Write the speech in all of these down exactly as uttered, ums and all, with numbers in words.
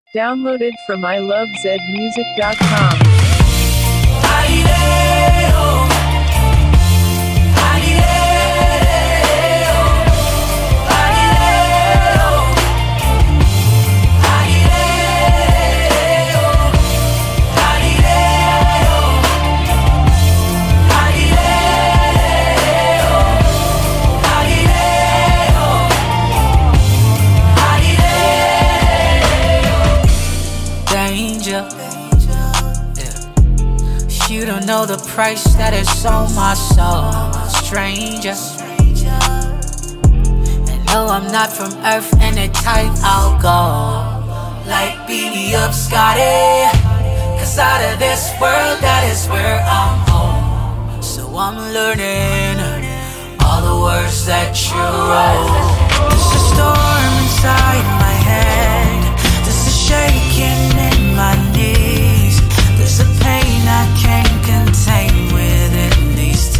Downloaded from I love zed music dot com. You don't know the price that is on my soul, stranger. And no, I'm not from Earth, and the type I'll go like beanie up, Scotty. Cause out of this world, that is where I'm home. So I'm learning all the words that you wrote. There's a storm inside my head, there's a shaking in my knees, there's a pain I can't contain within these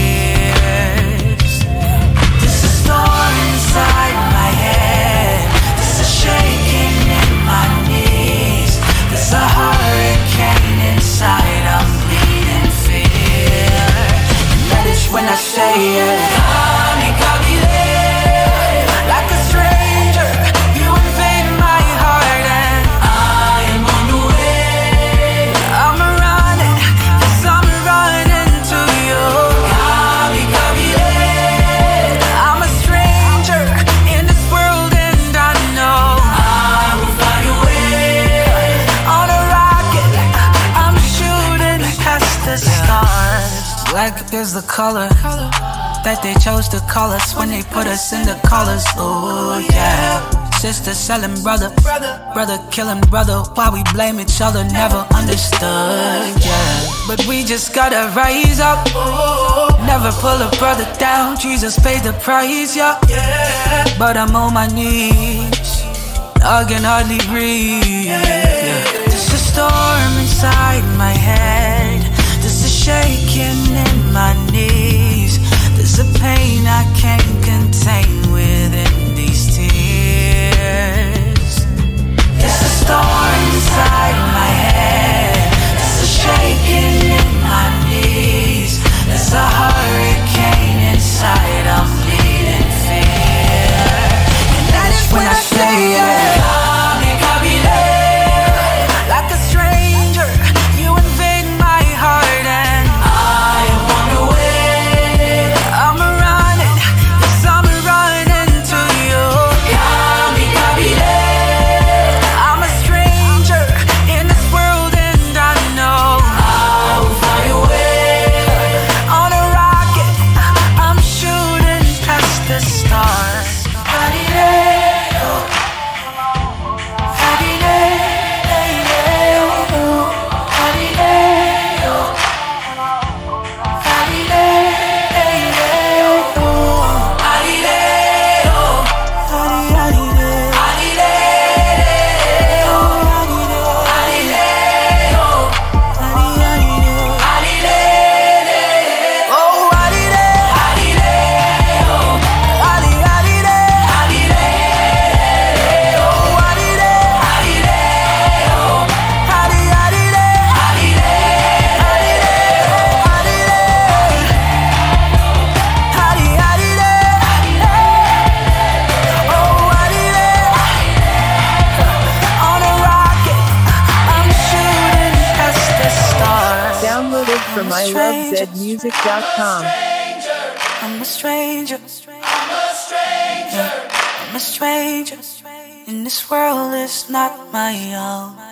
tears. There's a storm inside my head, there's a shaking in my knees, there's a hurricane inside, I'm bleeding fear. And that is when I say it. Kami, kami there, like a stranger, you invade my heart and I am on the way. I'm running, cause I'm running to you. Kami, kami there, I'm a stranger in this world and I know I will find a way. On a rocket, I'm shooting past the stars. Black is the color that they chose to call us when they put us in the collars. Oh yeah. Sister selling brother, brother killing brother. Why we blame each other, never understood, yeah. But we just gotta rise up, never pull a brother down. Jesus paid the price, yeah. But I'm on my knees, I can hardly breathe, yeah. There's a storm inside my head, there's a shaking in my knees, there's a pain I can't contain within these tears. There's a storm inside my head, there's a shaking in my knees, there's a hurricane inside, I'm bleeding fear. And that is when I say it. Kami, kami there, like a stranger, you invade my heart and I am on the way. I'm running, cause I'm running to you. Kami, kami there, I'm a stranger in this world and I know I will find a way. On a rocket, I'm shooting past the stars. Downloaded from I love zed music dot com. I'm a stranger, I'm a stranger, I'm a stranger, and this world is not my own.